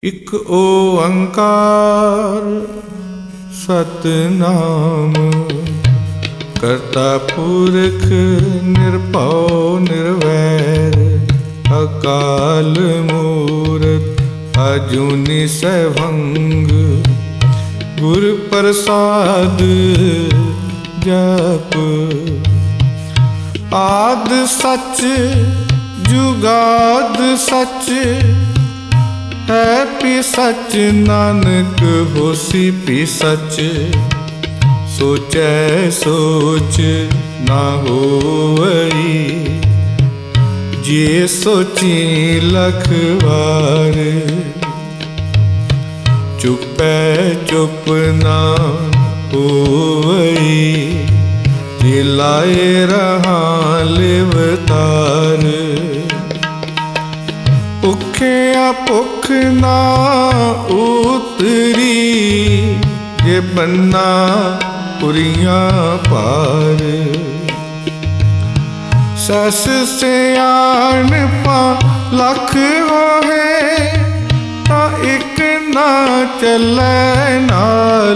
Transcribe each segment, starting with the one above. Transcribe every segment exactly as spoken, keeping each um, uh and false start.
ਇਕ ਓੰਕਾਰ ਸਤਿਨਾਮ ਕਰਤਾ ਪੁਰਖ ਨਿਰਭਉ ਨਿਰਵੈਰ ਅਕਾਲ ਮੂਰਤ ਅਜੂਨੀ ਸੈਭੰਗ ਗੁਰ ਪ੍ਰਸਾਦ ਜਪ ਆਦ ਸਚ ਜੁਗਾਦ ਸਚ ਹੈ ਪੀ ਸਚ ਨਾਨਕ ਹੋਸੀ ਪੀ ਸਚ ਸੋਚੈ ਸੋਚ ਨਾ ਹੋਵਈ ਜੇ ਸੋਚੀ ਲਖ ਵਾਰ ਚੁਪੈ ਚੁਪ ਨਾ ਹੋਵਈ ਜੇ ਲਾਏ ਰਹਾ ਲਿਵਤਾਰ ਭੁੱਖਿਆ ਭੁੱਖ ਨਾ ਉਤਰੀ ਜੇ ਬੰਨਾ ਪੁਰੀਆਂ ਪਾਰ ਸਸ ਸਿਆਣਪਾ ਲੱਖ ਹੋਵੇ ਤਾਂ ਇੱਕ ਨਾ ਚੱਲੈ ਨਾਲ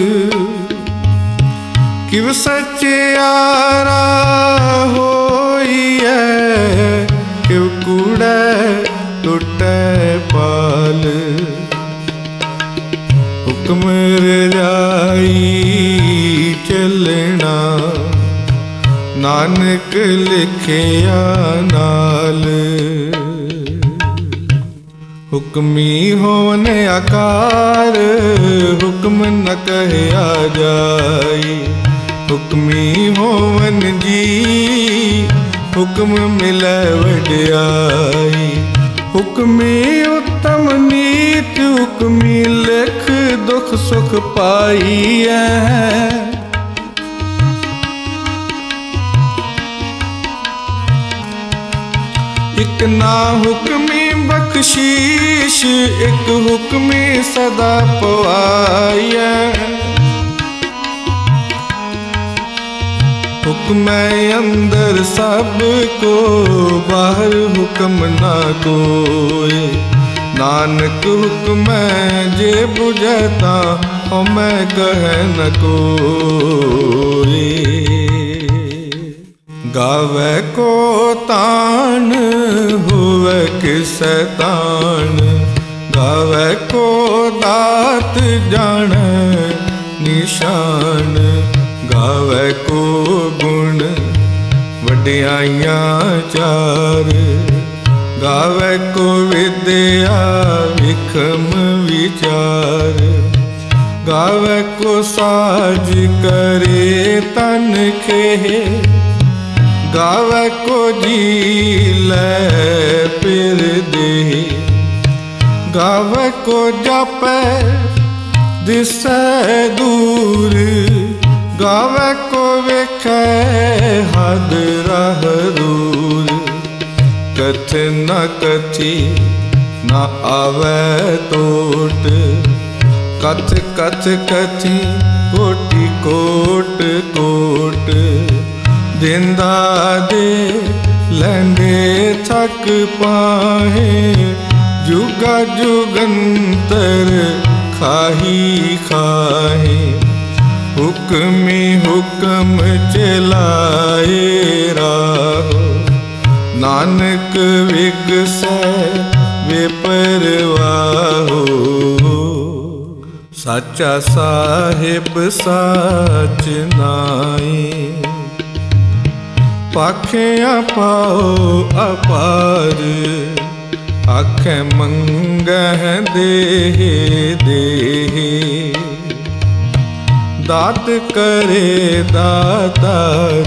ਕਿਵ ਸਚਿਆਰਾ ਹੋਈਐ ਕਿਵ ਕੂੜੈ ਟੁੱਟੈ ਪਾਲ ਹੁਕਮ ਰਜਾਈ ਚੱਲਣਾ ਨਾਨਕ ਲਿਖਿਆ ਨਾਲ ਹੁਕਮੀ ਹੋਵਨ ਆਕਾਰ ਹੁਕਮ ਨ ਕਹਿਆ ਜਾਈ ਹੁਕਮੀ ਹੋਵਨ ਜੀ ਹੁਕਮ ਮਿਲੈ ਵਡਿਆਈ ਹੁਕਮੀ ਉਤਮ ਨੀਤ ਹੁਕਮੀ ਲਿਖ ਦੁਖ ਸੁਖ ਪਾਈਐ ਇਕ ਨਾ ਹੁਕਮੀ ਬਖਸ਼ੀਸ਼ ਇਕ ਹੁਕਮੀ ਸਦਾ ਪਵਾਈਐ ਹੁਕਮੈ ਅੰਦਰ ਸਭ ਕੋ ਬਾਹਰ ਹੁਕਮ ਨਾ ਕੋਇ ਨਾਨਕ ਹੁਕਮੈ ਜੇ ਬੁਝੈ ਤਾ ਹਉਮੈ ਕਹੈ ਨ ਕੋਇ ਗਾਵੈ ਕੋ ਤਾਣ ਹੋਵੈ ਕਿਸੈ ਤਾਣ ਗਾਵੈ ਕੋ ਦਾਤ ਜਾਣੈ ਨਿਸ਼ਾਨ ਗਾਵੈ ਕੋ ਗੁਣ ਵਡਿਆਈਆਂ ਚਾਰ ਗਾਵੈ ਕੋ ਵਿਦਿਆ ਵਿਖਮ ਵਿਚਾਰ ਗਾਵੈ ਕੋ ਸਾਜ ਕਰੇ ਤਨ ਖੇ ਗਾਵੈ ਕੋ ਜੀ ਲੈ ਫਿਰ ਦੇ ਗਾਵੈ ਕੋ ਜਾਪੈ ਦਿਸੈ ਦੂਰ ਗਾਵੈ ਕੋ ਵੇਖੈ ਹਦ ਰਾਹ ਦੂਰ ਕਥ ਨ ਕਥੀ ਨਾ ਆਵੈ ਟੋਟ ਕਥ ਕਥ ਕਥੀ ਕੋਟਿ ਕੋਟ ਕੋਟ ਦਿੰਦਾ ਦੇ ਲੈਂਦੇ ਥਕ ਪਾਹੇ ਜੁਗਾ ਜੁਗੰਤਰ ਖਾਹੀ ਖਾਹੇ ਹੁਕਮੀ ਹੁਕਮ ਚਲਾਏ ਰਾਹੋ ਨਾਨਕ ਵਿਗਸੈ ਵਿਪਰਵਾਹੋ ਸਾਚਾ ਸਾਹਿਬ ਸਾਚ ਨਾਈ ਪਾਖਿਆ ਪਾਉ ਅਪਾਰ ਆਖੈ ਮੰਗਹਿ ਦੇਹ ਦੇਹ ਦਾਤ ਕਰੇ ਦਾਤਾਰ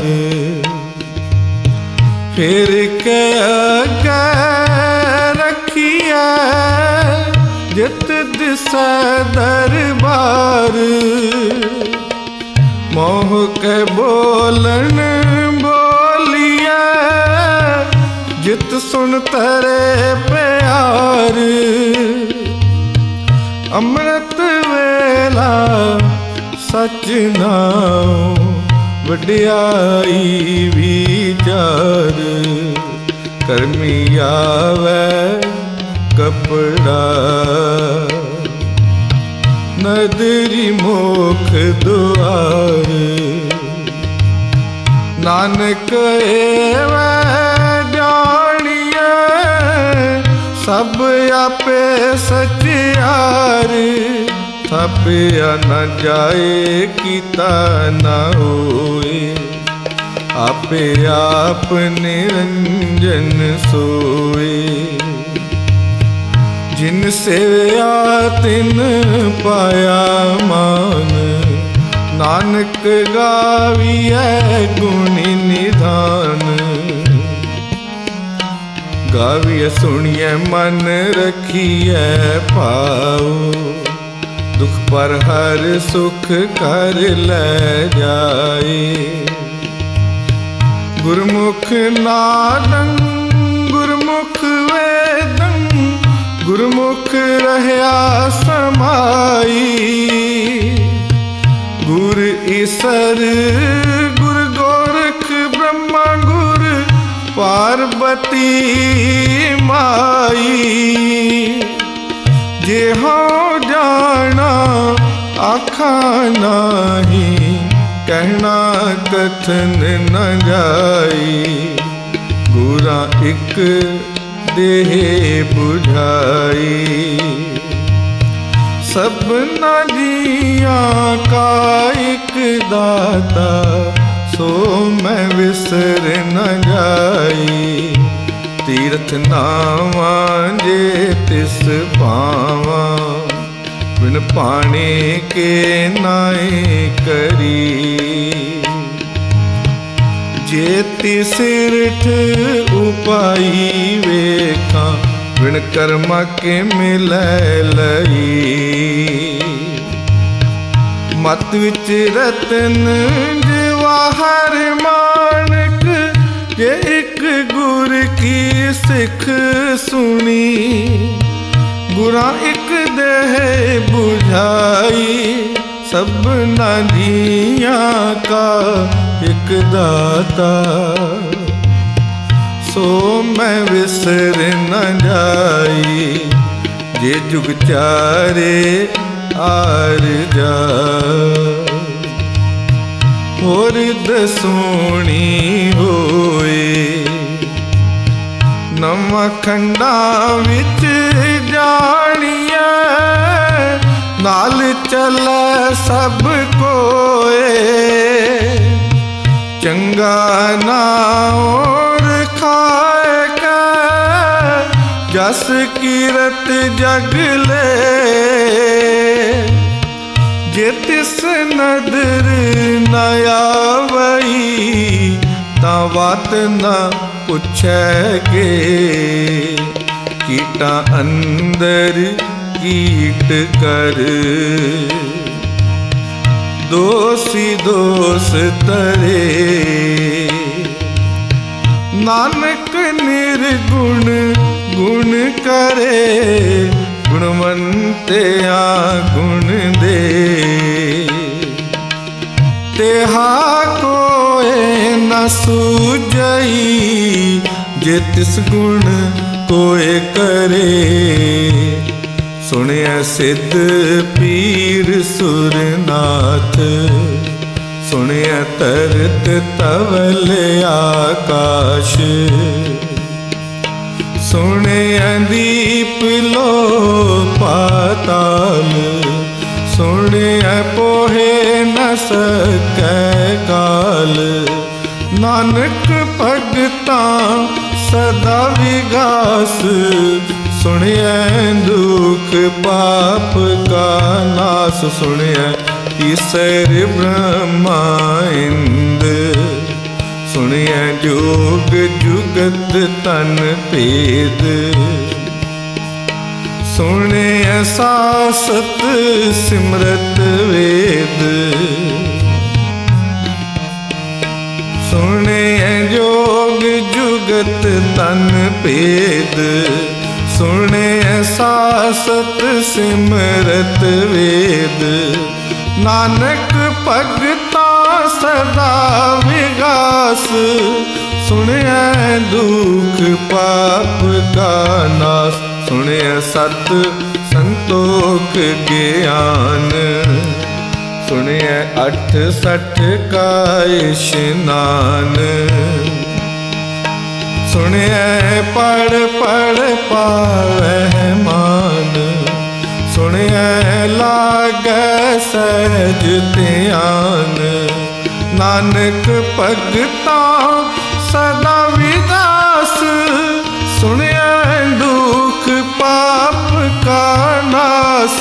ਫਿਰ ਕੇ ਅੱਗੇ ਰੱਖੀਐ ਜਿਤ ਦਿਸੈ ਦਰਬਾਰ ਮੋਹ ਕੇ ਬੋਲਣ ਜਿਤ ਸੁਣ ਤਰੇ ਪਿਆਰ ਅੰਮ੍ਰਿਤ ਵੇਲਾ ਸਚ ਨਾਉ ਵਡਿਆਈ ਵਿਚਾਰ ਕਰਮੀ ਆਵੈ ਕਪੜਾ ਬਦਰੀ ਮੋਖ ਦੁਆਰ। ਨਾਨਕ ਏਵੈ ਜਾਣੀਐ ਸਭ ਆਪੇ ਸਚਿਆਰ। ਥਾਪਿਆ ਨਾ ਜਾਏ ਕੀਤਾ ਨਾ ਹੋਏ ਆਪੇ ਆਪ ਨਿਰੰਜਨ ਸੋਏ। ਜਿਨ ਸੇਵਿਆ ਤਿਨ ਪਾਇਆ ਮਾਨ ਨਾਨਕ ਗਾਵੀਐ ਗੁਣੀ ਨਿਧਾਨ। ਗਾਵੀਐ ਸੁਣੀਐ ਮਨ ਰਖੀਐ ਭਾਉ ਦੁਖ ਪਰ ਹਰ ਸੁਖ ਕਰ ਲੈ ਜਾਏ। ਗੁਰਮੁਖ ਨਾਦੰ ਗੁਰਮੁਖ ਵੇਦੰ ਗੁਰਮੁਖ ਰਹਿਆ ਸਮਾਈ। ਗੁਰ ਈਸਰ ਗੁਰ ਗੋਰਖ ਬ੍ਰਹਮਾ ਗੁਰ ਪਾਰਬਤੀ ਮਾਈ। ਜੇ ਹੋ ਜਾਣਾ ਆਖਾਂ ਨਾਹੀ ਕਹਿਣਾ ਕਥਨ ਨ ਜਾਈ। ਗੁਰਾਂ ਇੱਕ ਦੇਹ ਬੁਝਾਈ ਸਭਨਾ ਜੀਆਂ ਕਾ ਇੱਕ ਦਾਤਾ ਸੋ ਮੈਂ ਵਿਸਰ ਨ ਜਾਈ। ਤੀਰਥ ਨਾਵਾਂ ਜੇ ਤਿਸ ਪਾਵਾਂ ਬਿਨ ਪਾਣੀ ਕੇ ਨਾਏ ਕਰੀ। ਜੇ ਤਿਸਿਰਠ ਉਪਾਈ ਵੇਖਾਂ ਬਿਨ ਕਰਮਾ ਕੇ ਮਿਲੈ ਲਈ। ਮਤ ਵਿੱਚ ਰਤਨ ਜਵਾਹਰ ਮਾਨਕ ਜੇ ਇੱਕ ਗੁਰ ਕੀ ਸਿੱਖ ਸੁਣੀ। ਗੁਰਾਂ ਇੱਕ ਦੇਹ ਬੁਝਾਈ ਸਭਨਾ ਜੀਆਂ ਕਾ ਇੱਕ ਦਾਤਾ ਸੋ ਮੈਂ ਵਿਸਰ ਨ ਜਾਈ। ਜੇ ਜੁਗ ਚਾਰੇ ਆਰ ਜਾ ਹੋਰ ਦਸੋਣੀ ਹੋਏ। ਨਵਾਂ ਖੰਡਾਂ ਵਿੱਚ ਜਾਣੀਐ ਨਾਲ ਚੱਲੈ ਸਭ ਕੋਏ। ਚੰਗਾ ਨਾਮ ਖਾਏ ਕੈ ਜਸ ਕੀਰਤ ਜਗ ਲੈ। ਜੇ ਤਿਸ ਨਦਰ ਨ ਆਵਈ ਤਾਂ ਬਾਤ ਨ ਪੁੱਛੈਗੇ। ਕੀਟਾਂ ਅੰਦਰ ਕੀਟ ਕਰ ਦੋਸੀ ਦੋਸ ਤਰੇ। ਨਾਨਕ ਨਿਰਗੁਣ ਗੁਣ ਕਰੇ ਗੁਣਵੰਤਿਆ ਗੁਣ ਦੇ। ਤਿਹਾ ਕੋਏ ਨ ਸੂਝਈ ਜੇ ਤਿਸ ਗੁਣ ਕੋਏ ਕਰੇ। ਸੁਣਿਆ ਸਿੱਧ ਪੀਰ ਸੁਰਨਾਥ ਸੁਣਿਆ ਤਰਤ ਤਵਲ ਆਕਾਸ਼। ਸੁਣਿਆ ਦੀਪ ਲੋ ਪਾਤਾਲ ਸੁਣਿਆ ਪੋਹੇ ਨ ਸਕੈ ਕਾਲ। ਨਾਨਕ ਭਗਤਾਂ ਸਦਾ ਵਿਗਾਸ ਸੁਣਿਐ ਦੁਖ ਪਾਪ ਕਾ ਨਾਸ। ਸੁਣਿਐ ਈਸਰ ਬ੍ਰਹਮਾ ਇੰਦ ਸੁਣਿਐ ਜੋਗ ਜੁਗਤ ਤਨ ਭੇਦ। ਸੁਣਿਐ ਸਾਸਤ ਸਿਮਰਤ ਵੇਦ। ਸੁਣਿਐ ਜੋਗ ਜੁਗਤ ਤਨ ਭੇਦ। ਸੁਣਿਐ ਸਾਸਤ ਸਿਮਰਤ ਵੇਦ। ਨਾਨਕ ਭਗਤਾਂ ਸਦਾ ਵਿਗਾਸ ਸੁਣਿਐ ਦੁਖ ਪਾਪ ਕਾ ਨਾਸ। ਸੁਣਿਐ ਸਤ संतोख ज्ञान। सुनिए अठ सठ का इशनान। सुनिए पढ़ पढ़ पावै मान। सुनिए लागै सहज ध्यान। नानक भगता सदा विदास। सुनिए दुख पाप का नाश।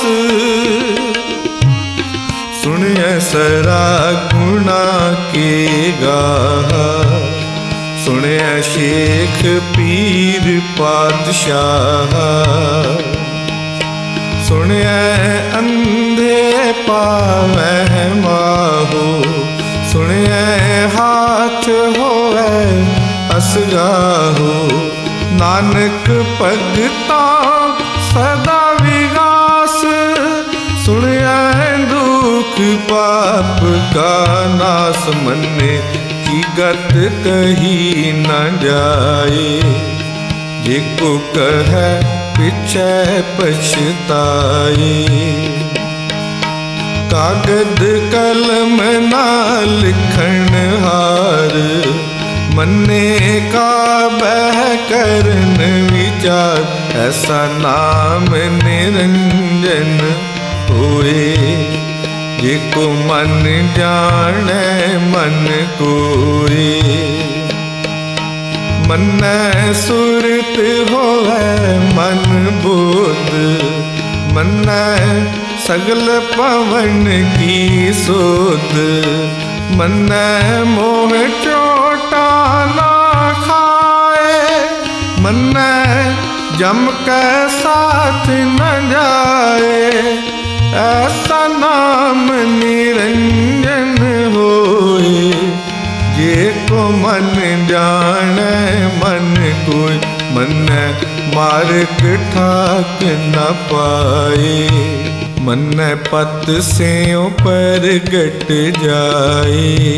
सुनिए सरा गुना के गाहा। सुनिए शेख पीर पातशाह। सुनिए अंधे पावै माहो। सुनिए हाथ होवे असगाहो। नानक भगता सदा विगास। सुनिए दुख पाप का नाश। मन्ने की गत कही न जाए। जेको कहे पिछे पछताए। कागद कलम ना लिखण हार। मन्ने का बह करन विचार। ऐसा नाम निरंजन होए। जेको मन जाने मन कोए। मन सुरत होवे मन बोध। मन सगल पवन की सोध। मन मोह चोटा ना खाए। मन जम के साथ न जाए। ऐसा नाम निरंजन होए। जे को मन जाने मन कोय। मन मार्ग ठाक न पाए। मन पत स्यों परगट जाए।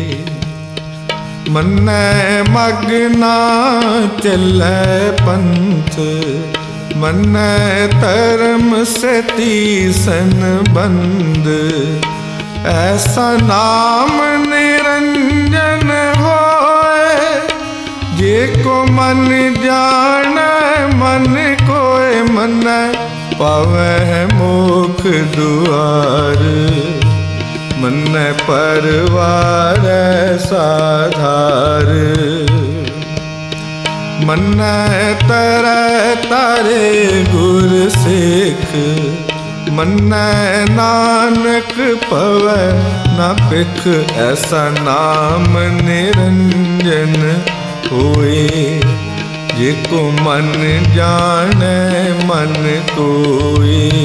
मन मग ना चलै पंथ। मन धर्म से तीसन बंद। ऐसा नाम निरंजन होए। जे को मन जाने मन कोय। मन पावै मोख दुआर। मन परवार साधार। मन तरह तारे गुर सिख। मन नानक पवै न पिख। ऐसा नाम निरंजन होए। जेको मन जाने मन कोए।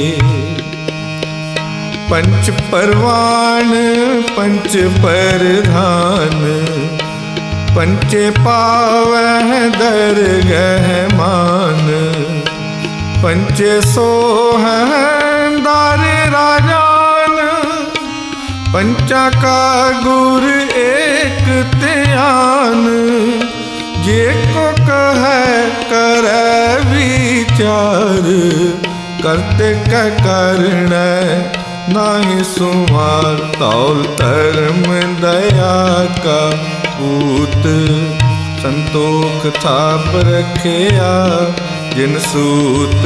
पंच परवान पंच परधान। पंचे पावै दरगह मान। पंचे सोहं दार राजान। पंचा का गुर एक ध्यान। जे को कहे करे विचार। करते क करण नाही सुमार। तौल धर्म दया का पूत। संतोख थाप रखिया जिन सूत।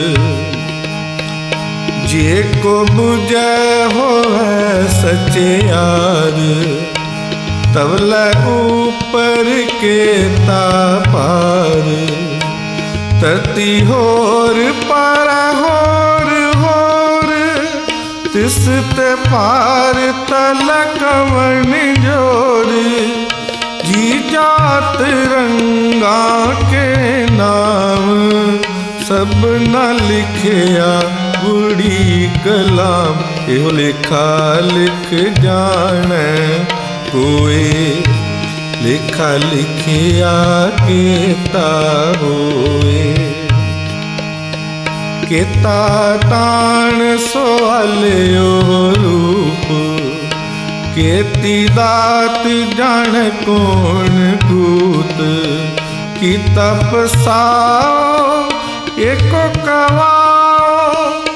जे को बुझै होवै सचियार। तवलै ऊपर के तापार। धरती होर पर होर होर। तिस ते पार तल कवन जोर। जी जात रंगा के नाम। सब न लिखिया बूढ़ी कलाम। एहो लेखा लिख जाने कोई। लेखा लिखिया केता होए। केता ताण सोआलियो रूप। केती दात जान कौन कूत। की तपसाओ एको कवाओ।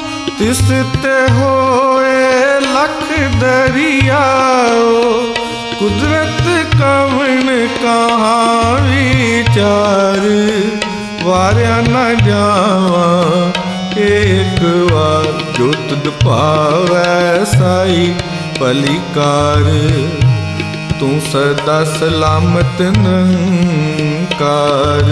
तिस ते होए लख दरियाओ, कुदरत कवन कहाँ विचार, वारिया न जावा एक बार, जो तुद पावै साई पलिकार, तू सदा सलामत निरंकार।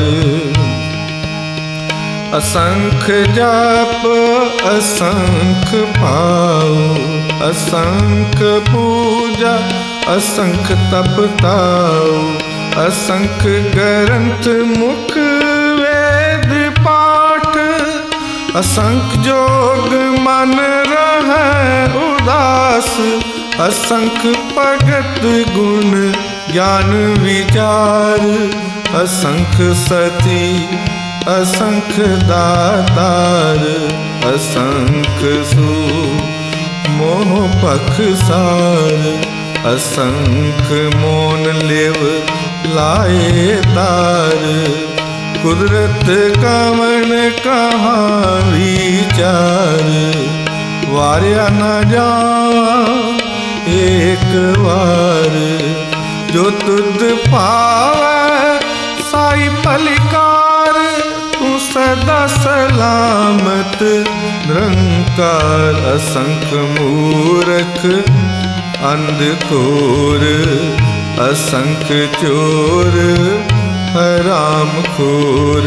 असंख जाप असंख पाओ, असंख पूजा असंख तप ताओ, असंख ग्रंथ मुख वेद पाठ, असंख जोग मन रहै उदास, असंख भगत गुण ज्ञान विचार, असंख सती असंख दातार, असंख सु मोह पखसार, असंख मोन लेव लाए तार, कुदरत कवन कहाँ विचार, वारिया न जावा एक बार, जो तुद पावै साई पलिकार, तू सदा सलामत निरंकार। असंख मूरख अंधकोर, असंख चोर हराम खोर,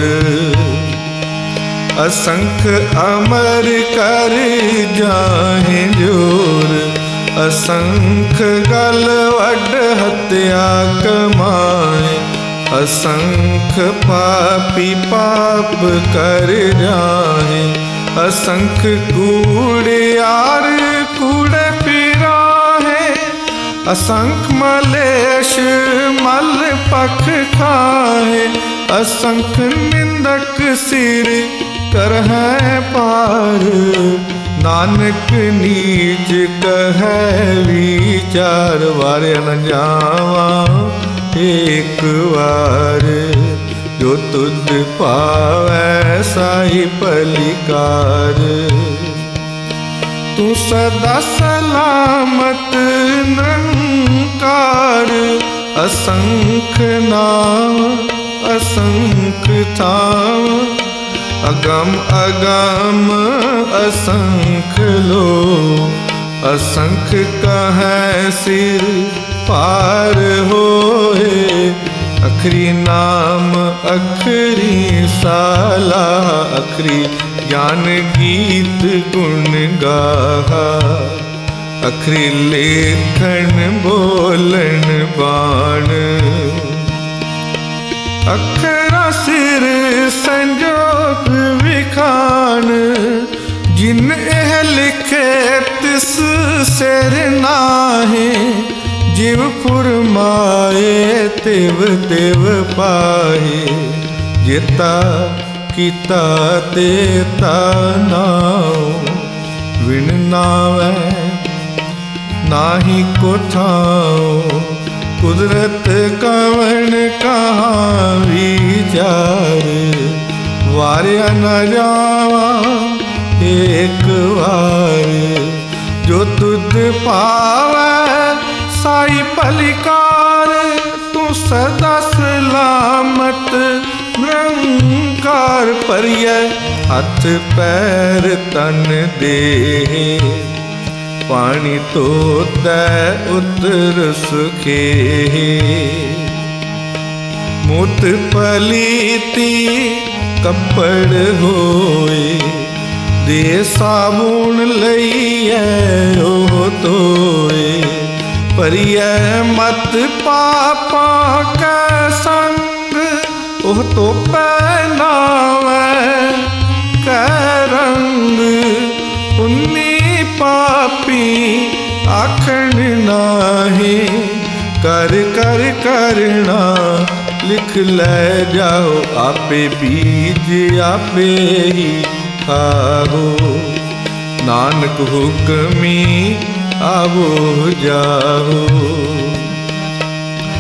असंख अमर कर जाहे जोर, असंख गल वड हत्या कमाए, असंख पापी पाप कर जाए, असंख कूड़ियार कूड़े फिराहे, असंख मलेश मल पख खाए, असंख निंदक सिर करहै पार, नानक नीच कहै विचार, वारिया न जावा एक बार, जो तुद पावै साई पलिकार, तू सदा सलामत निरंकार। असंख नाम असंख थाम, अगम अगम असंख लो, असंख कहै सिर पार होए, अखरी नाम अखरी साला, अखरी ज्ञान गीत गुण गाहा, अखरी लेखन बोलन बाण, अखरा सिर संजोग विखान, जिन एह लिखे तिस सिर नाहे, जिव फुरमाए तिव तिव पाहे, जेता कीता तेता नाओ, विण नावै नाहि को ठाओ, कुदरत कवन कहाँ विचार, वारिया न जावा एक बार, जो तुद पावै साई पलिकार, तू सदा सलामत निरंकार। परिय हथ पैर तन देह, पानी तोतै उतर सुखे, मुत पलीती कपड़ होए, दे साबुन लईए ओह धोए, परिय मत पापा कै संग, ओह तो पहनावै कै रंग, पुन्नी पापी आखन नाहे, कर कर करना लिख ले जाओ, आपे बीज आपे ही खाओ, नानक हुक्मी आवो जाओ।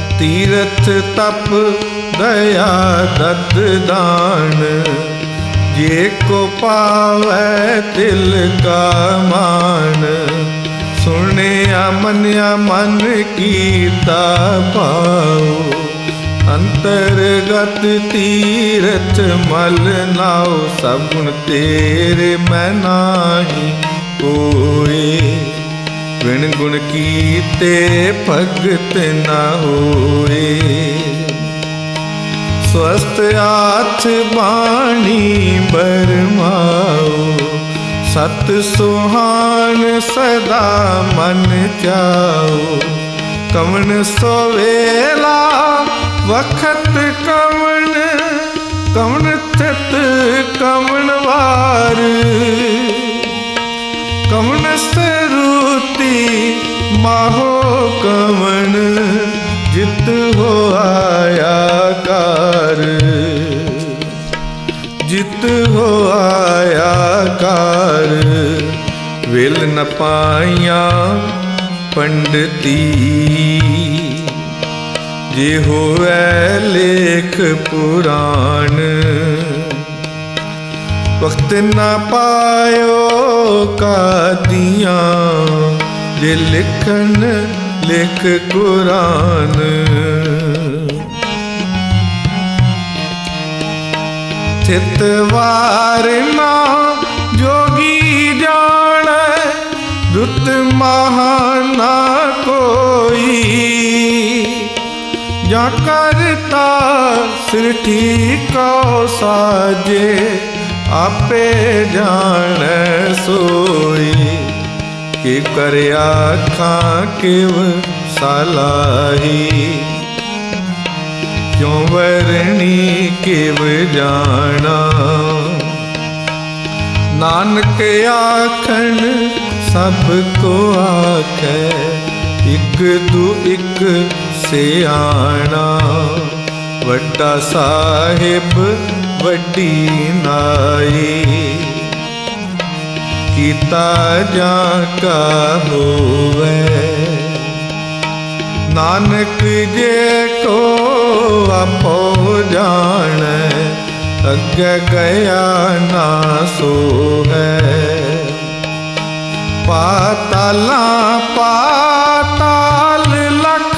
तीरथ तप दया दत्त दान, जे को पावै दिल का मान, सुनिया मनिया मन कीता पाओ। अंतरगत तीरथ मल नाओ, सगुण तेरे मैं नाही कोए। बिन गुण कीते भगत न होए। स्वस्थ आठ बाणी बरमाओ, सत सुहान सदा मन चाओ। कवन सोवेला वखत कवन, कवन थित कवन वार। कवन सरुति माहो कवन, जित हो आया कार। जित हो आया कार, विल न पाइया पंडिती। जे होवै लेख पुराण, वक्त न पायो कादियाँ। जे लिखन लिख कुरान, थित वार ना जोगी जाने, दुत महाना कोई। जा करता सृष्टि को साजे, आपे जान सोई। कि कर आखां किव सलाही, क्यों वरणी किव जाना। नानक आखन सबको आखे, इक दू इक सियाणा। वड्डा साहिब वड्डी नाई, कीता जा का होवे। नानक जे को आपो जाने, अगे गया ना सो है। पाताला पाताल लख,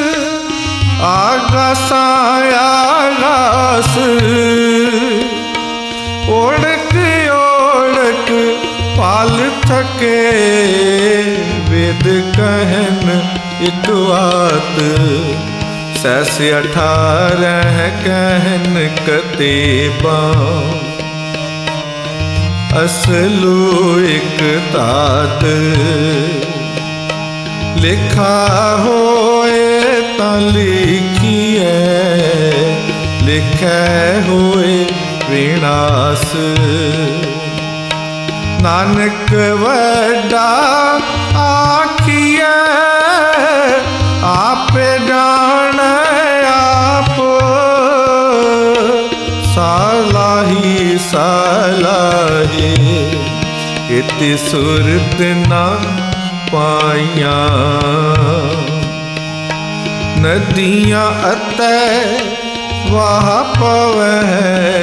आगास आगास। ओढ़क ओढ़क पाल थके, वेद कहन एक बात। सैस अठारह कहन कतेबा, असलू एक तात। लिखा होए ता लिखिए, लिखै होए विनाश। नानक वड्डा आखिए, आप जान आप। सालाही सालाही, इति सुरत ना पाइया। नदियाँ अतै वाह पवै,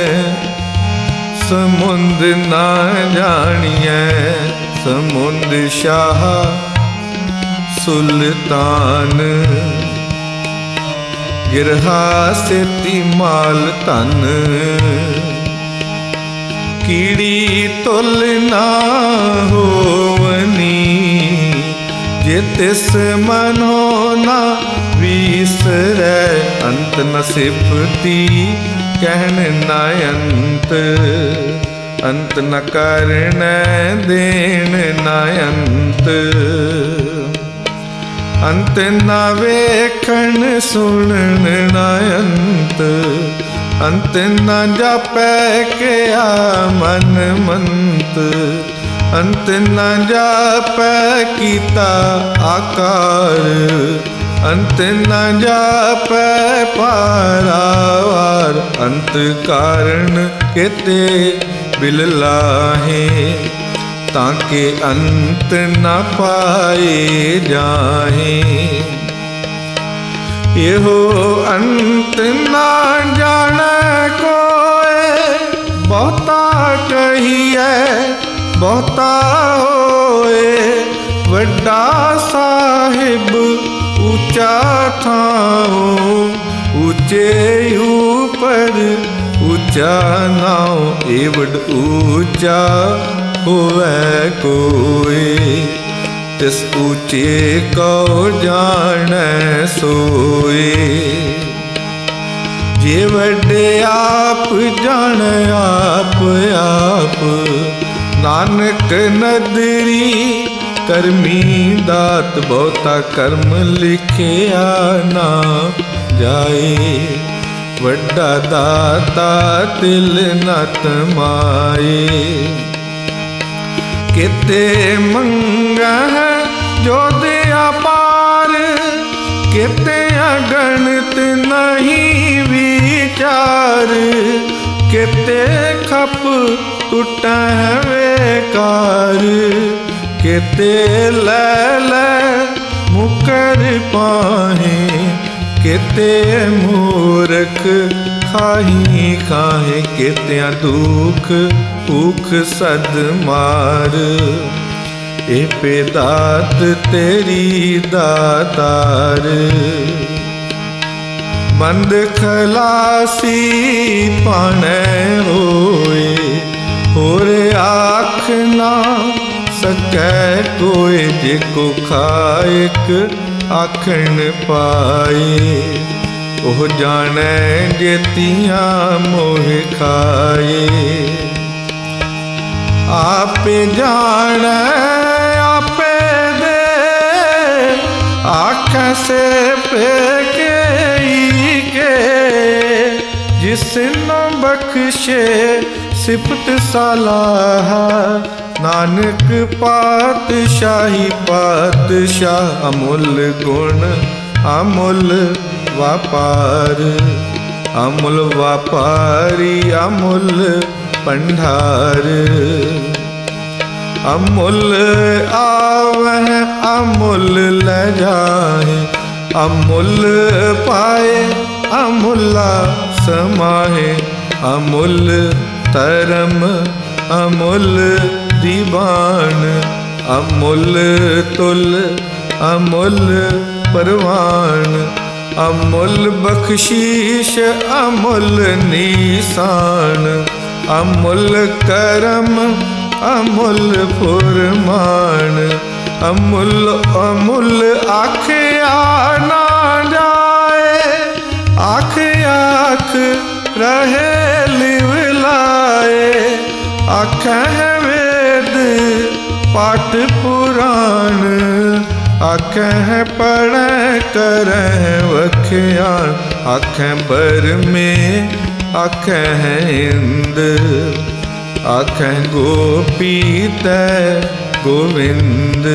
समुंद ना जानिए। समुंद शाह सुल्तान, गिरहा सेती माल तन। कीड़ी तुल ना होवनी, जे तिस मनो ना विसरै। अंत न सिफती कहन न अंत, अंत न करन देन न अंत। अंत न वेखन सुनन न अंत, अंत न जापै किया मन मंत। अंत न जापै कीता आकार, अंत न जापै पारावार। अंत कारण केते बिल लाहे, ताके अंत न पाए जाहे। एहो अंत न जाने कोय, बहुता ਕਹੀਐ ਬਹੁਤਾ ਹੋਏ। ਵੱਡਾ ਸਾਹਿਬ ਉੱਚਾ ਥਾਉ, ਉੱਚੇ ਉਪਰ ਉੱਚਾ ਨਾਉ। ਏਵਡ ਉੱਚਾ ਹੋਵੈ ਕੋਇ, ਤਿਸ ਉੱਚੇ ਕਉ ਜਾਣੈ ਸੋਇ। ਜੇ ਵੱਡੇ ਆਪ ਜਾਣ ਆਪ ਆਪ, ਨਾਨਕ ਨਦਰੀ ਕਰਮੀ ਦਾਤ। ਬਹੁਤਾ ਕਰਮ ਲਿਖਿਆ ਨਾ ਜਾਏ, ਵੱਡਾ ਦਾਤਾ ਤਿਲ ਨ ਤਮਾਏ। ਕਿਤੇ ਮੰਗਹਿ ਜੋਧ ਅਪਾਰ, ਕਿਤੇ ਅਗਣਿਤ ਨਹੀਂ ਵਿਚਾਰ। ਕਿਤੇ ਖਪ ਟੁਟੈ ਵੇਕਾਰ, ਕਿਤੇ ਲੈ ਲੈ ਮੁਕਰ ਪਾਹੇ। ਕਿਤੇ ਮੂਰਖ ਖਾਹੀ ਖਾਹੇ, ਕਿਤਿਆਂ ਦੁਖ ਭੁਖ ਸਦ ਮਾਰ। ਇਹ ਪੇਦਾਤ ਤੇਰੀ ਦਾਤਾਰ, ਬੰਦ ਖਲਾਸੀ ਪਾਣੈ ਹੋਏ। ਹੋਰ ਆਖ ਨਾ ਸਕੈ ਕੋਇ, ਜੇ ਕੋ ਖਾਇਕ ਆਖਣ ਪਾਏ। ਉਹ ਜਾਣੈ ਜੇਤੀਆਂ ਮੋਹ ਖਾਏ। ਆਪੇ ਜਾਣੈ ਆਪੇ ਦੇ, ਆਖੈ ਸੇ ਪੇਕੇ ਕੇ। ਜਿਸਨੋ ਬਖਸ਼ੇ ਸਿਫਤ ਸਲਾਹ, ਨਾਨਕ ਪਾਤਸ਼ਾਹੀ ਪਾਤਸ਼ਾਹ। ਅਮੁੱਲ ਗੁਣ ਅਮੁੱਲ ਵਾਪਾਰ, ਅਮੁੱਲ ਵਾਪਾਰੀ ਅਮੁੱਲ ਭੰਡਾਰ। ਅਮੁੱਲ ਆਵਹਿ ਅਮੁੱਲ ਲੈ ਜਾਹੇ, ਅਮੁੱਲ ਪਾਏ ਅਮੁੱਲਾ ਸਮਾਹੇ। ਅਮੁੱਲ ਧਰਮ ਅਮੁੱਲ ਦੀਵਾਨ, ਅਮੁੱਲ ਤੁਲ ਅਮੁੱਲ ਪਰਵਾਨ। ਅਮੁੱਲ ਬਖਸ਼ੀਸ਼ ਅਮੁੱਲ ਨੀਸਾਨ, ਅਮੁੱਲ ਕਰਮ ਅਮੁੱਲ ਫੁਰਮਾਨ। ਅਮੁੱਲ ਅਮੁੱਲ ਆਖਿਆ ਨਾ ਜਾਏ, ਆਖ ਆਖ ਰਹੇ ਲਿਵ ਲਾਏ। ਆਖੈ ਵੇਦ ਪਾਠ ਪੁਰਾਣ, ਆਖੈ ਪੜੈ ਕਰੈ ਵਖਿਆਣ। ਆਖੈ ਬਰਮੇ ਆਖੈ ਇੰਦ, ਆਖੈ ਗੋਪੀ ਤੈ ਗੋਵਿੰਦ।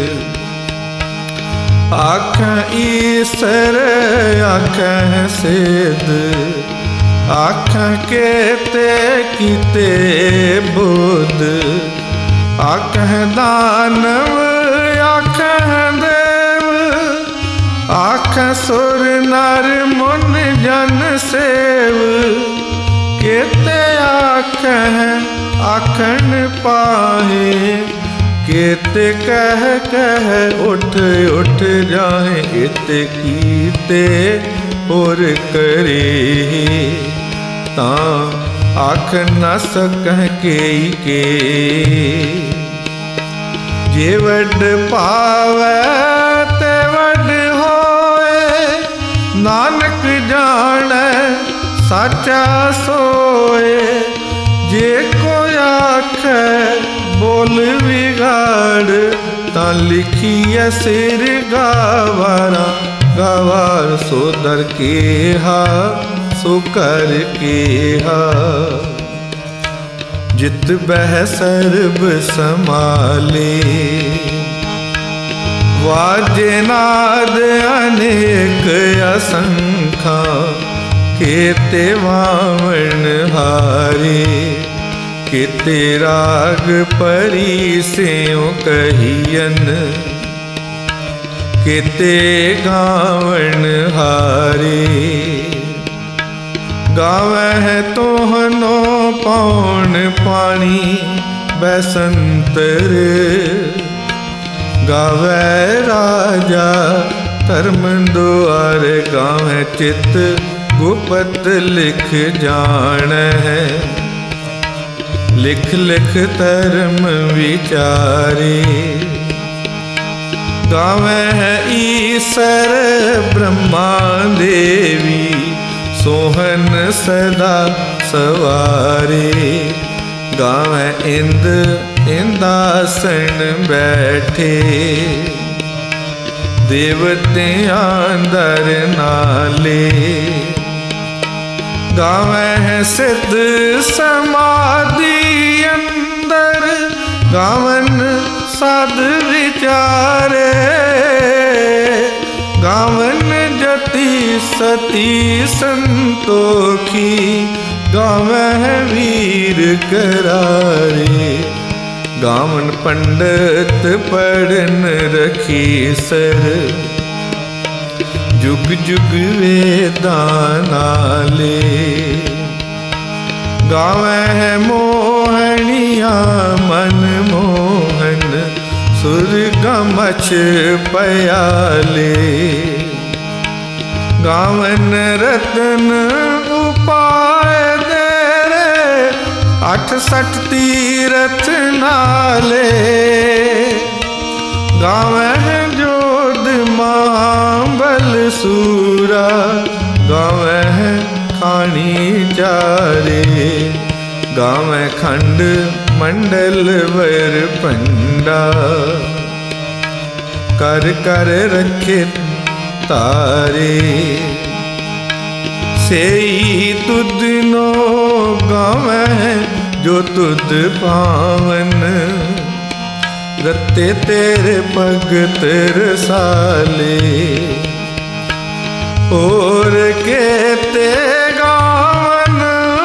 ਆਖੈ ਈਸਰ ਆਖੈ ਸਿਧ, ਆਖੈ ਕੇਤੇ ਕੀਤੇ ਬੁੱਧ। ਆਖੈ ਦਾਨਵ ਆਖੈ ਦੇਵ, ਆਖੈ ਸੁਰ ਨਰ ਮੁਨ ਜਨ ਸੇਵ। ਕੇਤੇ ਆਖੈ ਆਖਣ ਪਾਹੇ, ਕੇਤੇ ਕਹਿ ਕਹਿ ਉਠ ਉਠ ਜਾਹੇ। ਇਤੇ ਕੀਤੇ ਹੋਰ ਕਰੇ, ਤਾਂ ਆਖ ਨ ਸਕਹਿ ਕੇਈ ਕੇ। ਜੇ ਵੱਡ ਪਾਵੈ ਤੇ ਵੱਡ ਹੋਏ, ਨਾਨਕ ਜਾਣੈ ਸਾਚਾ ਸੋਏ। ਜੇ ਕੋਈ ਆਖੈ ਬੋਲ ਵਿਗਾੜ, ਤਾਂ ਲਿਖੀਐ ਸਿਰ ਗਾਵਾਰਾ। ਗਵਾਰ ਸੋ ਦਰ ਕੇਹਾ ਸੋ ਕਰ ਕੇਹਾ। ਜਿਤ ਬਹਿ ਸਰਬ ਸਮਾਲੇ, ਵਾਜੇ ਨਾਦ ਅਨੇਕ ਅਸੰਖਾ। ਕੇਤੇ ਵਾਵਣ ਹਾਰੇ, ਕੇਤੇ ਰਾਗ ਪਰੀ ਸਿਉ ਕਹੀਐਨ। ਕੇਤੇ ਗਾਵਣ ਹਾਰੇ, गावै तोहनो पौन पानी बैसंतर। गावै राजा धर्म दुआर, गावै चित गुपत लिख जान है। लिख लिख धर्म विचारे, गावै ईसर ब्रह्मा देवी सोहन सदा सवारे। गावै इंद इंदासन बैठे, देवतियां दर नाले। गावै सिद्ध समाधि अंदर, गावन साध विचारे। गावन जति सती संतोखी, गावै वीर करारे। गावन पंडित पढ़न रखी सर, जुग जुग वेदां नाले। गावै मोहनिया मन मोहन, सुरगमछ पयाले। गावन रतन उपाय देरे, अठ सठ तीरथ नाले। गावै जोध महाबल सूरा, गावै खानी चारे। गावै खंड मंडल वर पंडा, कर कर रखे तारे। सेई तुद नो गावै जो तुद पावन, रते तेरे भगत रसाले। और केते गावन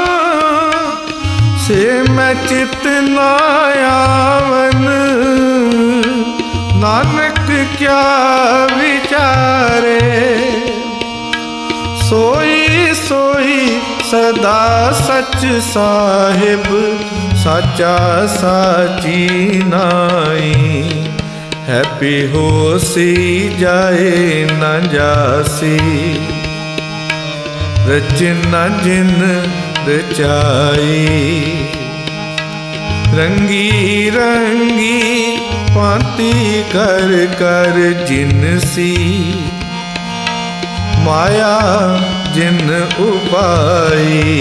से मैं चित न आवन, नानक क्या विचारे। सोई सोई सदा सच साहिब, साचा साची नाई। है बेहोशी जाए न जासी, रचना जिन रचाई। रंगी रंगी पाती कर कर जिनसी, माया जिन उपाई।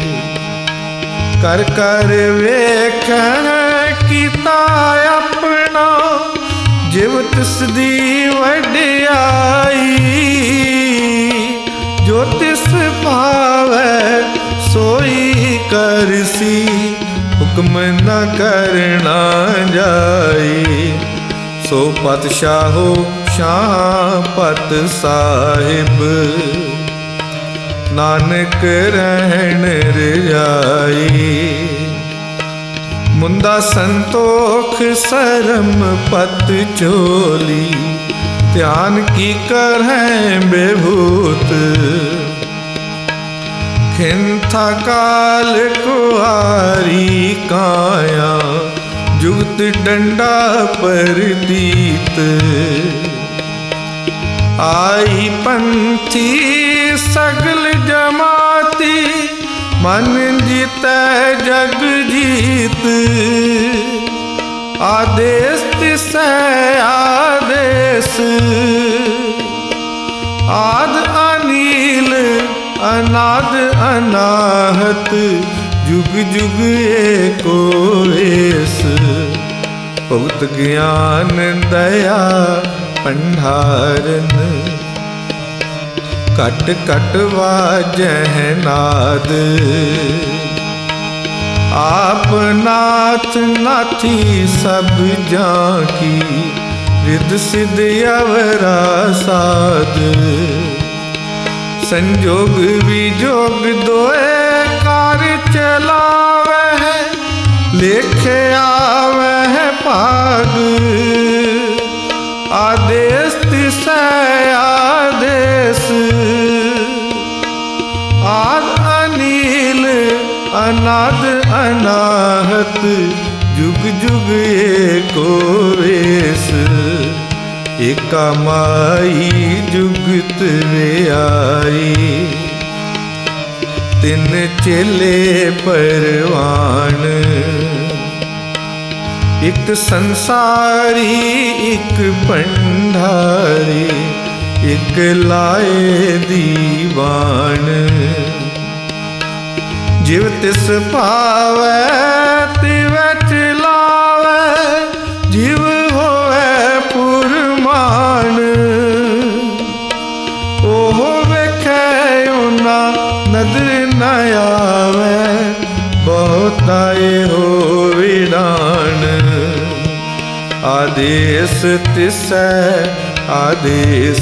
कर कर वेख कीता अपना, जिव तिसदी वड्याई। जो तिस भावै सोई करसी, हुक्म न करना जाई। सो पातशाहो शाह पत साहिब, नानक रहन रजाई। मुंदा संतोख सरम पत चोली, ध्यान की करहैं बेभूत। खिंथा काल कुआरी काया, जुगत डंडा परदीत। आई पंथी सगल जमाती, मन जीतै जग जीत। आदेश तिसै आदेश, आद अनील अनाद अनाहत। जुग जुग एको वेस, बहुत ज्ञान दया पंडारन। कट कट वाजह नाद, आप नाथ नाथी सब जाकी। रिद सिद्ध अवरा साध, संजोग विजोग दोए कार चलावे। लेखे आवे भाग, आदेश तिसै आदेश। आद अनी अनाद अनाहत जुग जुग एको वेस। एका माई जुगत वे आई, तिन चेले परवान। एक संसारी एक भंडारी, एक लाए दीवान। जिव तिस पावै तिवै चलावै, जिव होवै पुरमान। ओह वेखै ओना नदर न आवै, बहुताए हो विडान। आदेश तिसै आदेश,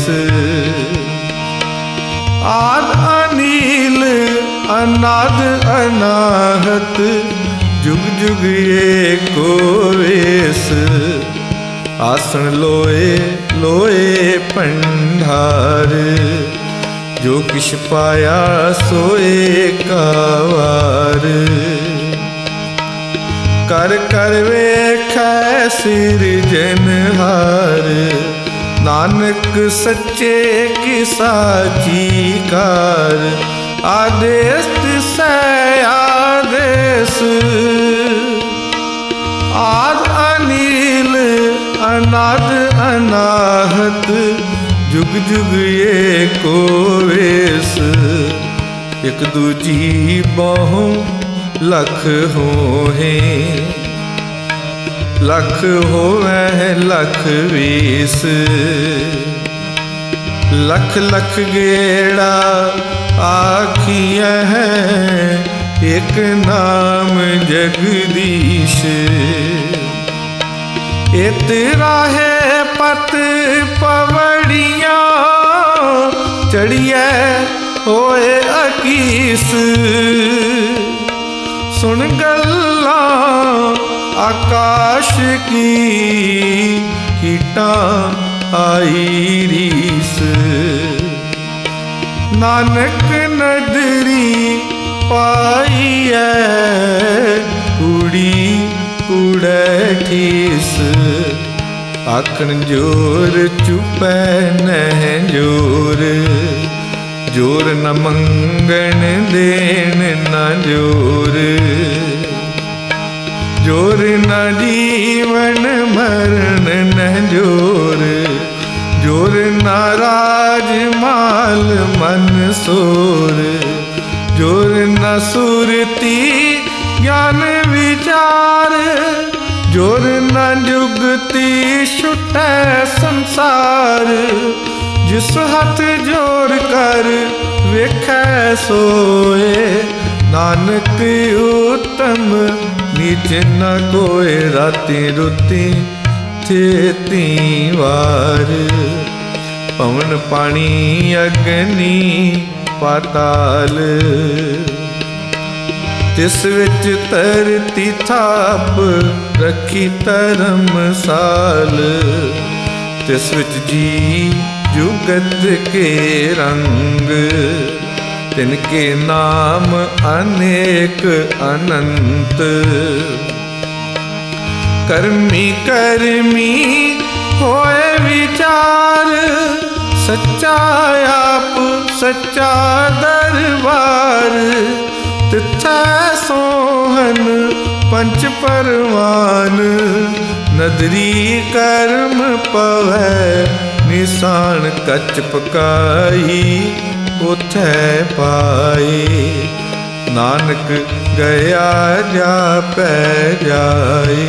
आद अनील अनाद अनाहत जुग जुग एको वेस। आसन लोए लोए भंडार, जो किछ पाया सोए कावार। कर कर वेखै सिरजनहार, नानक सच्चे की साची कार। आदेश तिसै आदेश, आद अनील अनाद अनाहत जुग जुग एको वेस। एक दूजी बहु लख होहे, लख होवै लख वीस। लख लख गेड़ा आखिया है, एक नाम जगदीश। इतरा है पत पवड़िया, चढ़िए होए अकीस। सुन गल्ला आकाश की, कीटा आई रीस। नानक नदरी पाईऐ, कुड़ी कुड़ै ठीस। आखन जोर चुपै नह जोर, जोर न मंगन देन न जोर। जोर न जीवन मरण न जोर, जोर न राज माल मन सोर। जोर न सुरती ज्ञान विचार, जोर न जुगती छुटै संसार। जिस हाथ जोड़ कर वेखै सोए, नानक उत्तम नीच न कोय। राती रुती थेती वार, पवन पानी अग्नि पाताल। तिस विच तरती थाप रखी धर्मसाल। तिस विच जी जुगत के रंग, तिनके नाम अनेक अनंत। कर्मी कर्मी होए विचार, सच्चा आप सच्चा दरबार। तिथै सोहन पंच परवान, नदरी कर्म पवै निशान। कच पकाई उथै पाए, नानक गया जापै जाए।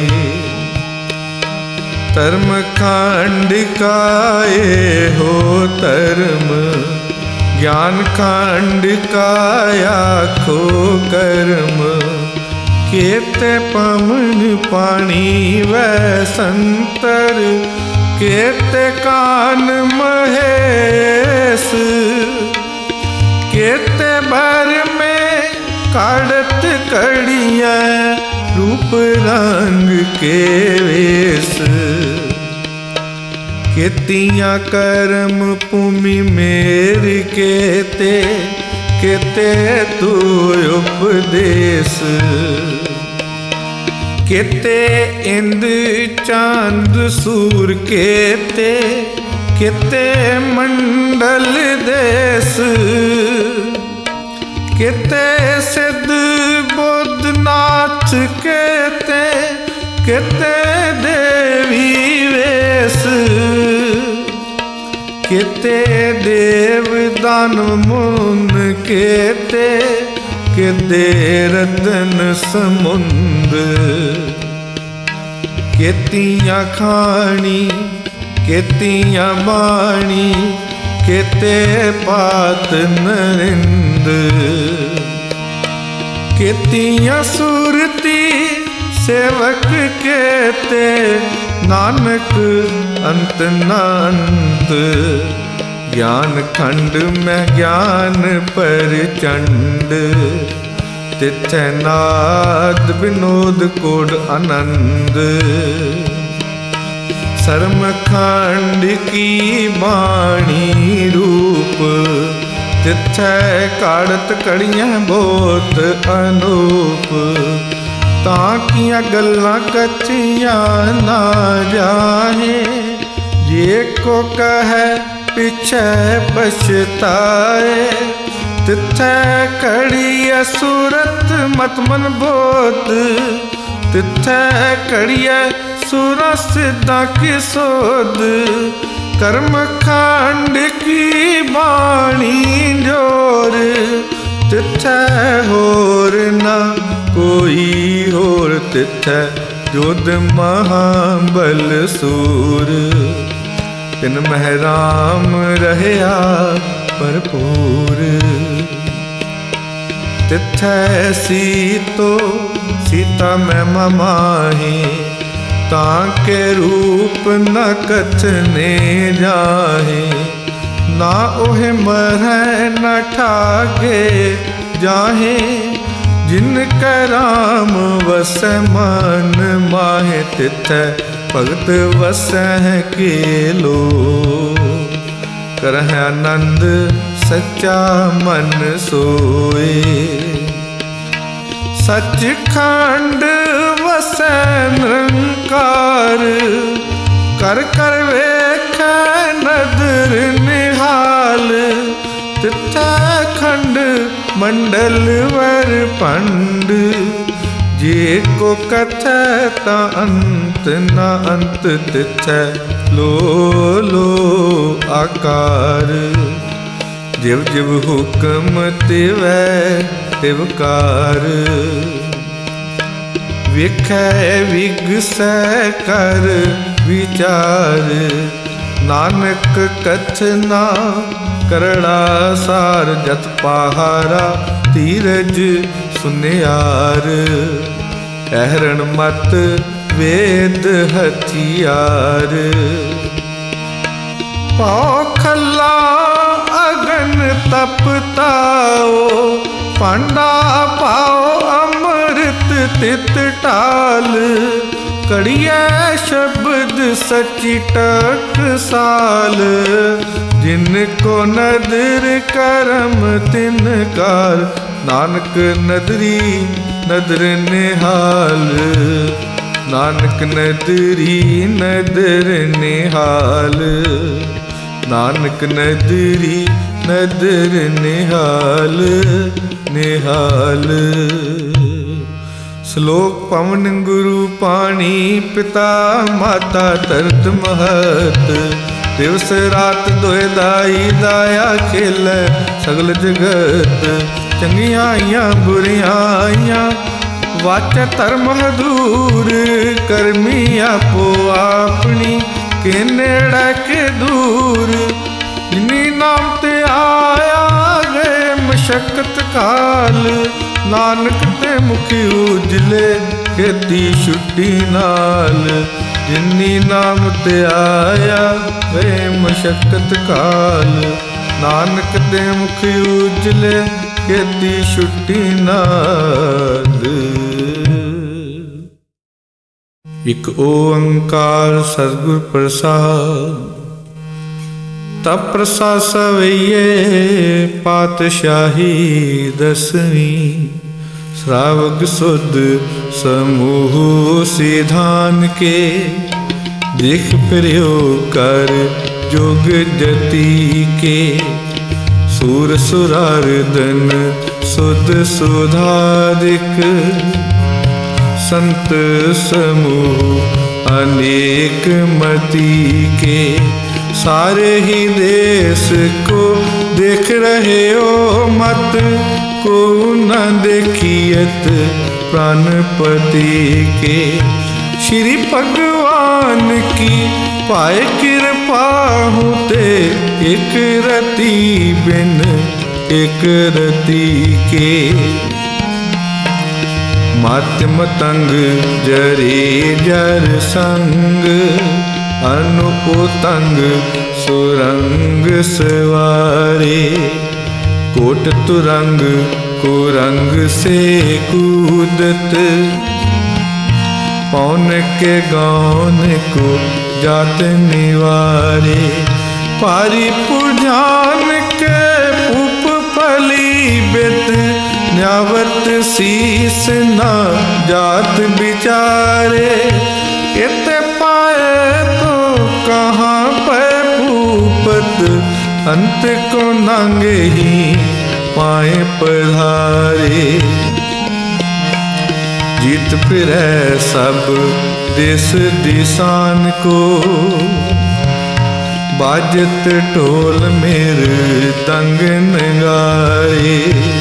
धर्म खंड काए हो धर्म, ज्ञान खंड काया खो कर्म। केते पवन पानी वै संतर, केते कान महेश। केते भर में काढ़त कड़ियाँ, रूप रंग के वेश। केतियाँ कर्म भूमि मेर केते, केते तू उपदेश। केते इंद चांद सूर केते केते मंडल देश। केते सिद्ध बुद्ध नाथ केते केते देवी वेश। केते देव दानव मुन केते केते रतन समुंद। केतियां खानी केतियां बाणी केते पात नरिंद। केतियां सुरती सेवक केते नानक अंत न अंत। ज्ञान खंड में ज्ञान प्रचंड तिथै नाद विनोद कोड आनंद। शर्म खंड की बाणी रूप तिथै काढ़त कड़ियां बहुत अनूप। ताकियां गल्लां कच्चियां ना जाहे जे को कहे पिछे पछताए। तिथै कड़िया सूरत मत मन बोध तिथै कड़िया सुरा सिद्धा की सोध। कर्म खंड की बाणी जोर तिथै होर ना कोई होर। तिथै जोध महाबल सूर तिन महराम रहया भरपूर। तिथै सीतो सीता मैं ममाही ताके रूप न कथने जाहे। ना ओहे मरै न ठागे जाहे जिन राम वस मन माहे। तिथै भगत वसह केलो करह आनंद सच्चा मन सोए। सच खंड वसै निरंकार कर कर वेख नदर निहाल। तिथै खंड मंडल वर पंड जे को कथै ता अंत न अंत। तिथै लो लो आकार जिव जिव हुक्म तिवै तिवकार। वेखै विगसै कर विचार नानक कथना करड़ा सार। जत पहारा धीरज सुनियार अहरण मत वेद हथियार। पौखला अगन तपताओ पांडा पाओ अमृत तित टाल। कड़िया शब्द सची टकसाल जिनको नदर करम तिनकार। नानक नदरी नदर निहाल नानक नदरी नदर निहाल। नानक नदरी नदर निहाल निहाल। श्लोक पवन गुरु पाणी पिता माता तरत महत। दिवस रात दोए दाई दाया खेल सगल जगत। चंगियां आइयां बुरियां आइयां वाच धर्म हदूर। करमी आपो अपनी के नेड़ा के दूर। जिनी नाम ते आया गए मशक्कत काल। नानक ते मुखी उजले खेती छुट्टी नाल। जिनी नाम ते आया वे मशक्कत काल। नानक ते मुखी उजले खेती छुट्टी नाल। इक ओंकार सतगुर प्रसाद। तप प्रसा सवैये पातशाही दसवीं, श्रावक सुध समूह सिधान के, देख प्रयोग कर जोग जति के, सूर सुरार्दन सुध सुधादिक, संत समूह अनेक मति के, सारे ही देश को देख रहे हो मत, को न देखियत प्राणपति के। श्री भगवान की पाए कृपा होते, एक रति बिन एक रति के, माध्यम तंग जरे जर संग, अनुपोतंग सुरंग सवारे, कोट तुरंग कुरंग से कूदत, पौन के गौन को जात निवारे, पारी पुजान के पुप फली बेत, न्यावत शीस न जात बिचारे, इत पाए तो कहाँ पे भूपत, अंत को नांगे ही पाए पधारे। जीत फिरै सब देश दिशान को, बाजत ढोल मेर तंग नगारे,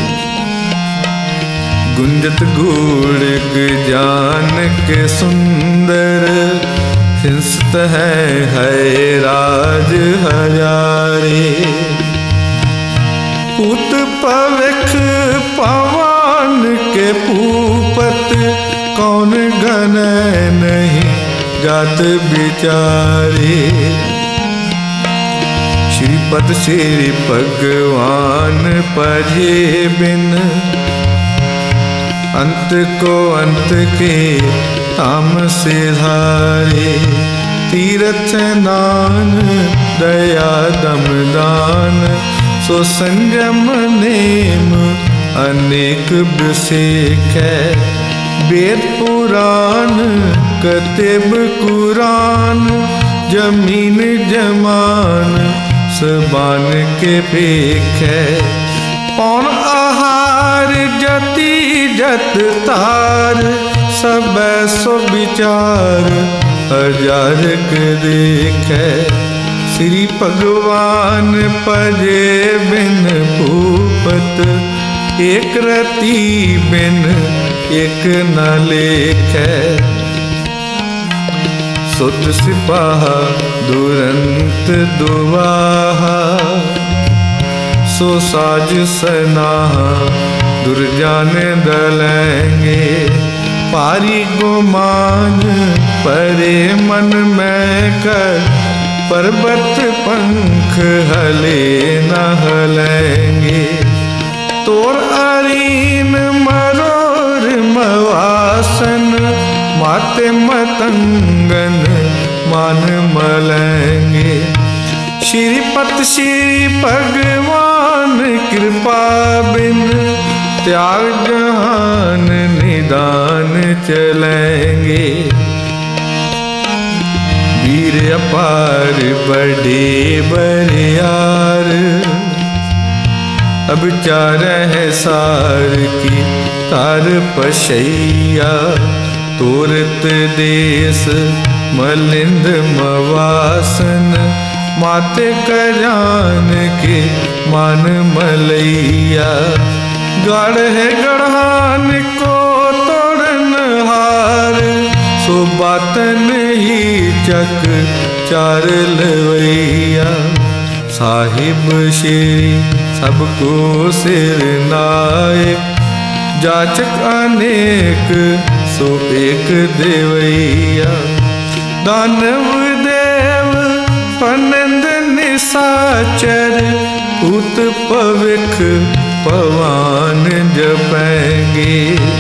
गुंजत गूढ़ जान के सुंदर, हिंसत है है राज हजारे, पूत पविख पवन के पूपत, कौन गण नहीं जात बिचारे। श्रीपद श्री भगवान पढ़े बिन, अंत को अंत के ताम से धारे, तीर्थ स्नान दया दमदान, सो संयम नेम अनेक विषेक है, वेद पुराण कतेब कुरान, जमीन जमान सबान के पेख है, पौन आहार जति जत तार, सब सो विचार हजार के देख है। श्री भगवान पजे बिन भूपत, एक रति बिन एक न लेख है, सुत सिपाहा दुरंत दुवाहा, सो साज सनाहा दुर्जान दलेंगे, पारी गुमान परे मन में कर, पर्वत पंख हले न हलेंगे, तोर अरीन मरोर मवासन, माते मतंगन मान मलेंगे। श्रीपत श्री भगवान कृपा बिन, त्याग जहान निदान चलेंगे, वीर अपार बड़े बरियार, अब चार है सार की तार पशैया, तोरत देश मलिंद मवासन, माते कजान के मान मलैया, गढ़ है गढ़ान को तोड़न हार, सो बातन ही चक चार लवैया, साहिब श्री सबको सिर नायक, जाचक अनेक सो एक देवैया, दानव देव फनंद निशाचर, पूत पविख पवान जपेंगे,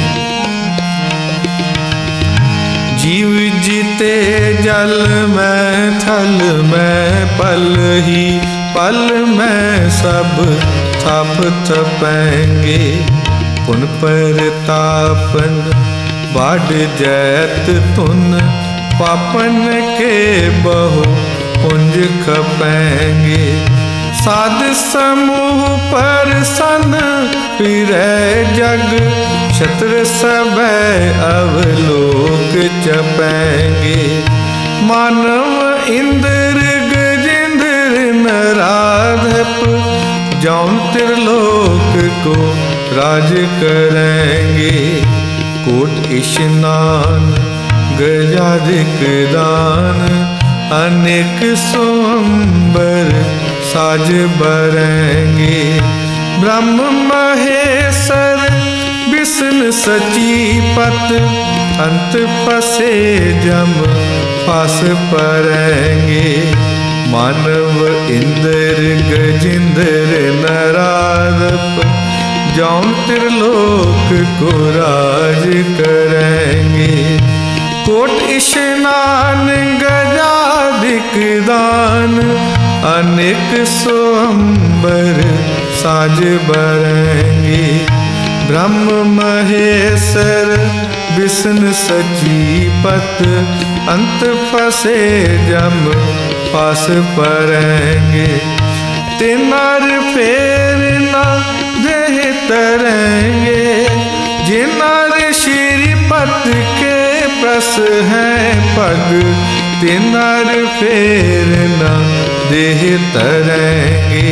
जीव जीते जल में थल में पल ही पल में सब थप थपेंगे। पुन परतापन बाढ़ जैत तुन, पापन के बहु पुंज खपेंगे। साध समूह पर सन फिरै जग, क्षत्र सबै अवलोक चपेंगे। मानव इंद्र गजेंद्र नराधप, जौन त्रिलोक को राज करेंगे। कोट स्नान गजाधिक दान, अनेक स्वयंवर साज बरेंगे। ब्रह्म महेश्वर विष्णु सचीपत, अंत फसे जम फास परेंगे। मानव इंद्र गजेंद्र नराधप, जौन त्रिलोक को राज करेंगे। कोट स्नान गजाधिक दान, अनेक स्वयंवर साज बरेंगे। ब्रह्म महेश्वर विष्णु सचीपत, अंत फसे जम फास परेंगे। तिनर फेर न देह तरेंगे, जिनर श्रीपत के प्रस हैं पग। तिनर फेर न देह तरेंगे।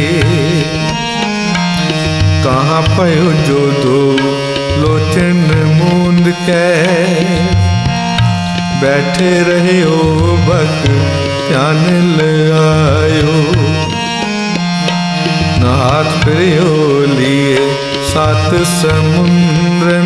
कहाँ पयो जो दो लोचन मूंद के, बैठे रहे हो बक ध्यान लगायो। न हाथ फिरो लिए सात समुद्रन,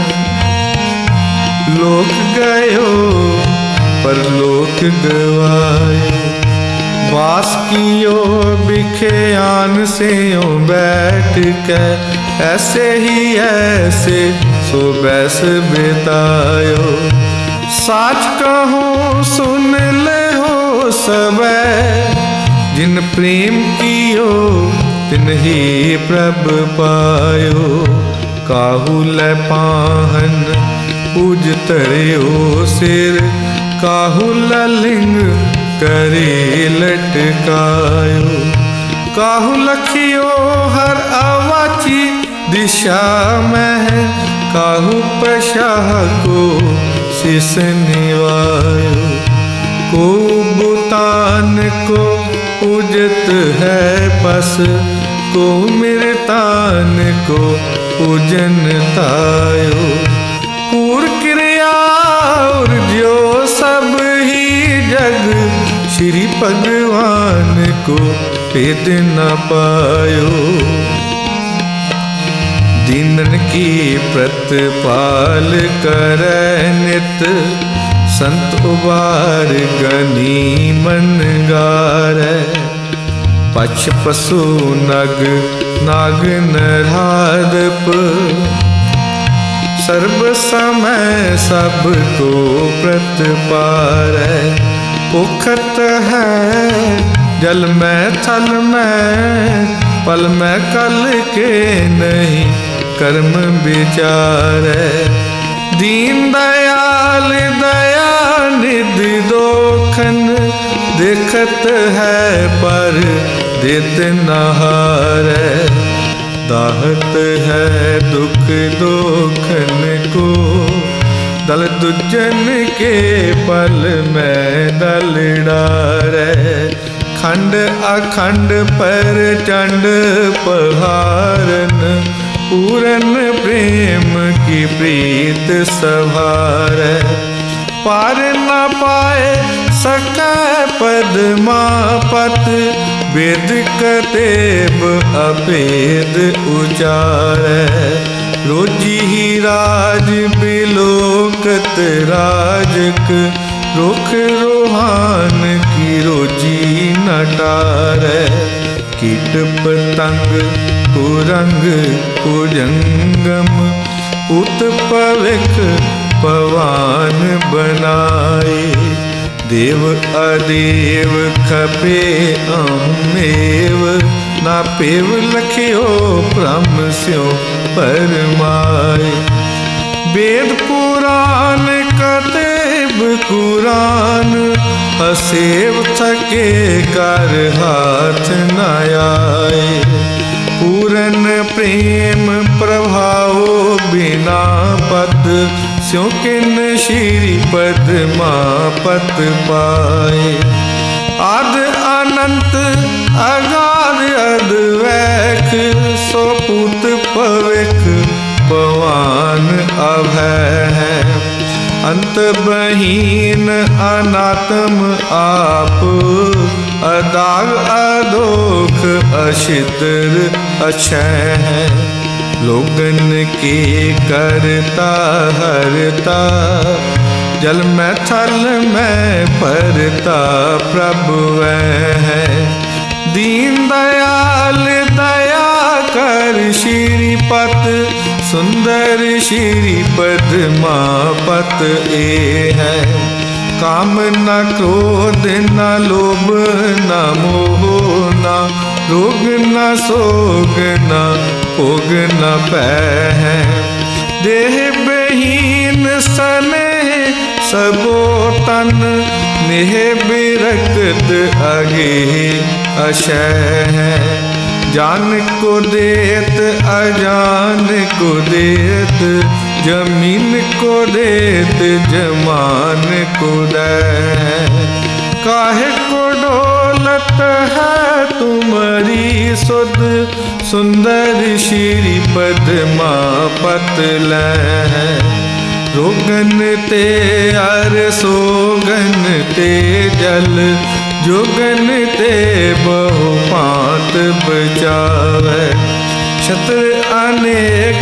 लोक गयो पर लोक गवायो। वास कियो बिख्यान से बैठ के, ऐसे ही ऐसे सो बैस बितायो। साच कहूँ सुन ले हो सबे, जिन प्रेम कियो तिन ही प्रभ पायो। काहू ले पाहन पूज तरियो सिर, काहू लिंग करे लटकायो। काहू लखियो हर अवाची दिशा में, काहू पशाह को शिष निवायो। को बुतान को पूजत है पस, को मृतान को पूजन तायो। कूर क्रिया और जो सब ही जग, श्री भगवान को भेद न पायो। दीनन की प्रतिपाल करे नित, संत उबार गनी मन गारै। पक्ष पशु नग नाग नराधप, सर्व समय सबको प्रतिपारै। पुखत है जल में थल में, पल में कल के नहीं कर्म विचारै। दीन दयाल दया निधि दोखन, देखत है पर देत न हारै। दाहत है दुख दोखन को, दल दुजन के पल में दल डारै। खंड अखंड पर चंड पहारन, पूरन प्रेम की प्रीत सवारै। पार न पाए सकै पद्मापत, वेद कतेब अभेद उचारै। रोजी ही राज बिलोकत राजक, रुख रोहान की रोजी नटारै। कीट पतंग कुरंग कुजंगम, उत पविख पवान बनाए। देव अदेव खपे अमेव, ना पेव लखियो ब्रह्म स्यो परमाय। वेद पुराण कतेब कुरान, असेव थके कर हाथ न आए। पूरन प्रेम प्रभाव बिना पद, स्यों किन श्री पद्मापत पाए। आद अनंत अगाध अद्वैख, सो पूत पविख पवान अभय है। अंत बहीन अनात्म आप, अदाग अदोख अशितर अक्षय है। लोगन के करता हरता, जल में थल में परता प्रभु है। दीन दयाल दया कर श्रीपत, सुंदर श्री पद्मापत ए है। काम न क्रोध न लोभ न मोह, न रोग न सोग न भोग न पै है। देह बहीन स्नेह सबो तन, नेह बिरकत अगे अशय है। जान को देत अजान को देत, जमीन को देत जमान को दे। काहे को डोलत है तुम्हारी सुध, सुंदर श्री पद्मापत लै। रोगन ते अर सोगन ते जल, जोगन ते बहु पात बचावे। शत्र अनेक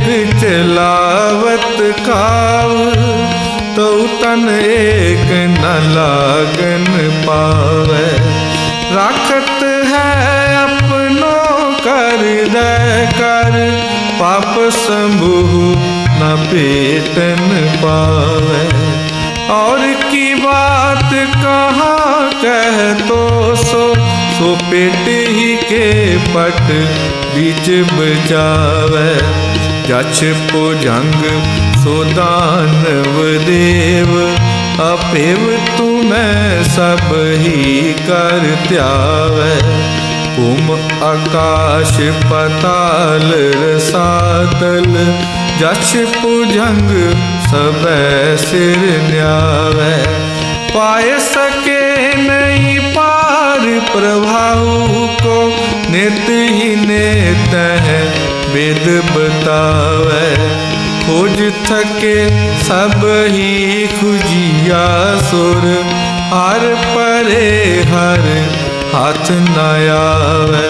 चलावत काव, तो तन एक न लागन पावे। राखत है अपनो कर दे कर, पाप संभु न पेटन पावे। और की बात कहाँ कह तो सो, सो पेट ही के पट बीच बचावे। जछ भुजंग सो दानव देव, अपेव तुम्हें सब ही कर त्यावे। भूम आकाश पताल रसातल, जछ भुजंग सबे सिर न्यावे। पाए सके नहीं पार प्रभाव को, नित ही नेत है वेद बतावे। खोज थके सब ही खुजिया सुर, हर परे हर हाथ न आवे।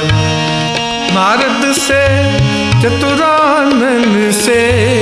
नारद से चतुरानन से,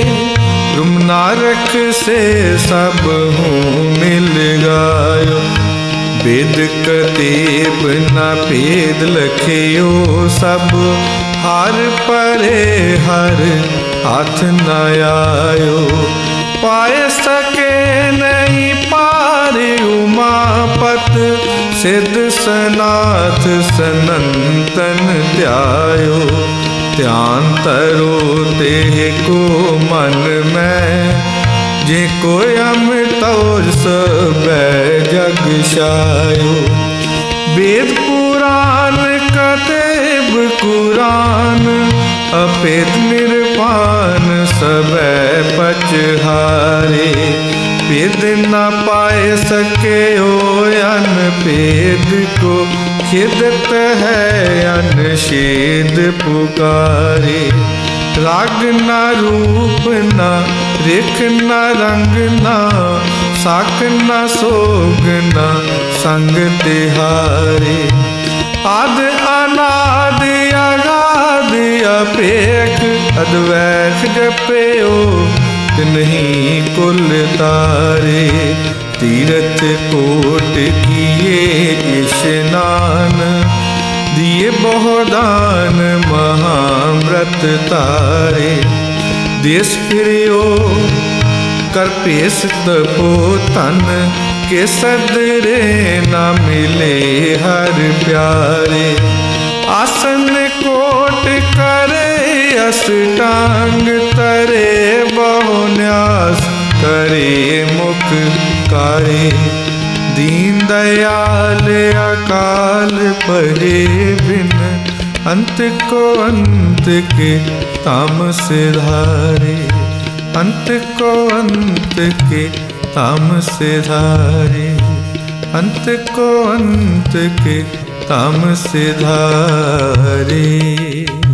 ब्रह्मनारक से सब हूँ मिल गायो। वेद कतेब न भेद लखियो सब, हर परे हर हाथ न आयो। पाए सके नहीं पार उमापत, सिद्ध सनाथ सनंतन ध्यायो। ध्यान तरो तेह को मन में, जे को अमृतौर सब जग छायो। वेद पुराण कतेब कुरान, अपेत निर्वाण सब पचहारे। वेद न पाए सके ओ अनपेद को, खिदत है अनशेद पुकारे। राग न रूप न रेख न रंग न, साक न सोग न संग तिहारे। आद अनाद अगाध अपेख, अद्वैख जपयो तिन्हीं कुल तारे। तीरथ कोट किए स्नान, दिए बहुदान महाव्रत तारे। देश फिरियो कर पेश तपो तन, के सदरे न मिले हर प्यारे। आसन कोट करे अष्टांग तरे, बहु न्यास करे मुख कारे। दीन दयाल अकाल परे बिन, अंत को अंत के तामस धारे। अंत को अंत के तामस धारे। अंत को अंत के तामस धारे।